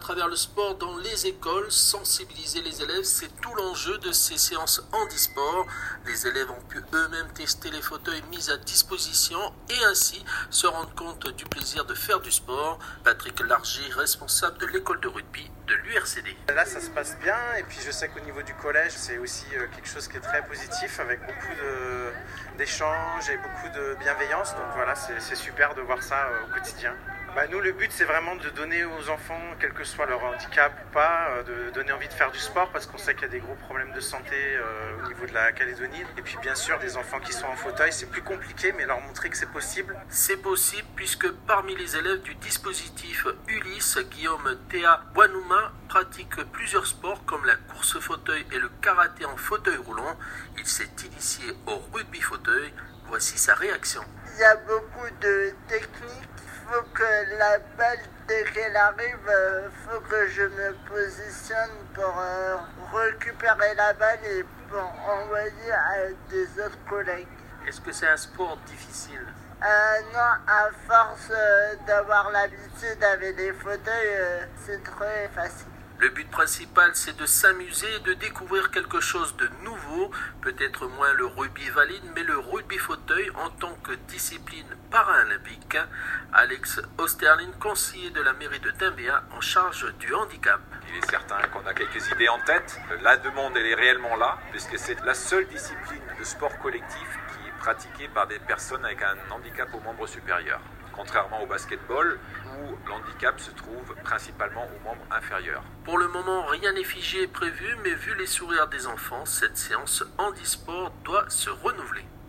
travers le sport dans les écoles, sensibiliser les élèves, c'est tout l'enjeu de ces séances handisport. Les élèves ont pu eux-mêmes tester les fauteuils mis à disposition et ainsi se rendre compte du plaisir de faire du sport. Patrick Largy, responsable de l'école de rugby de l'URCD. Là, ça se passe bien et puis je sais qu'au niveau du collège, c'est aussi quelque chose qui est très positif avec beaucoup d'échanges et beaucoup de bienveillance. Donc voilà, c'est super de voir ça au quotidien. Nous, le but, c'est vraiment de donner aux enfants, quel que soit leur handicap ou pas, de donner envie de faire du sport parce qu'on sait qu'il y a des gros problèmes de santé au niveau de la Calédonie. Et puis bien sûr, des enfants qui sont en fauteuil, c'est plus compliqué, mais leur montrer que c'est possible. C'est possible puisque parmi les élèves du dispositif Ulysse, Guillaume Théa Boinouma pratique plusieurs sports comme la course fauteuil et le karaté en fauteuil roulant. Il s'est initié au rugby fauteuil. Voici sa réaction. Il y a beaucoup de techniques. Il faut que la balle, dès qu'elle arrive, faut que je me positionne pour récupérer la balle et pour envoyer à des autres collègues. Est-ce que c'est un sport difficile? Non, à force d'avoir l'habitude avec les fauteuils, c'est très facile. Le but principal, c'est de s'amuser et de découvrir quelque chose de nouveau, peut-être moins le rugby valide, mais le rugby fauteuil en tant que discipline paralympique. Alex Osterlin, conseiller de la mairie de Timbéa en charge du handicap. Il est certain qu'on a quelques idées en tête. La demande, elle est réellement là, puisque c'est la seule discipline de sport collectif qui est pratiquée par des personnes avec un handicap aux membres supérieurs. Contrairement au basketball, où l'handicap se trouve principalement aux membres inférieurs. Pour le moment, rien n'est figé et prévu, mais vu les sourires des enfants, cette séance handisport doit se renouveler.